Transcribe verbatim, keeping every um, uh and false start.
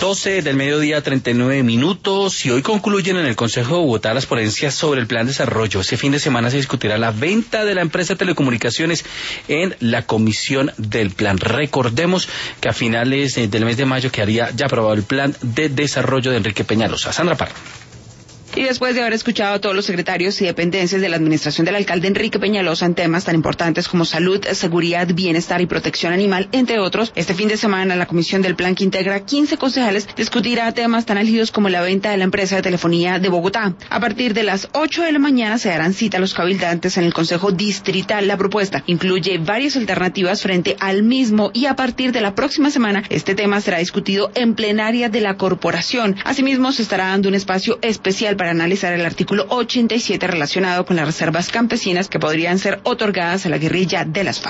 doce del mediodía, treinta y nueve minutos, y hoy concluyen en el Consejo de Bogotá las ponencias sobre el plan de desarrollo. Este fin de semana se discutirá la venta de la empresa de telecomunicaciones en la comisión del plan. Recordemos que a finales del mes de mayo quedaría ya aprobado el plan de desarrollo de Enrique Peñalosa. Sandra Parra. Y después de haber escuchado a todos los secretarios y dependencias de la administración del alcalde Enrique Peñalosa en temas tan importantes como salud, seguridad, bienestar y protección animal, entre otros, este fin de semana la comisión del plan, que integra quince concejales, discutirá temas tan álgidos como la venta de la empresa de telefonía de Bogotá. A partir de las ocho de la mañana se darán cita a los cabildantes en el Consejo Distrital. La propuesta incluye varias alternativas frente al mismo, y a partir de la próxima semana este tema será discutido en plenaria de la corporación. Asimismo, se estará dando un espacio especial para analizar el artículo ochenta y siete relacionado con las reservas campesinas que podrían ser otorgadas a la guerrilla de las FARC.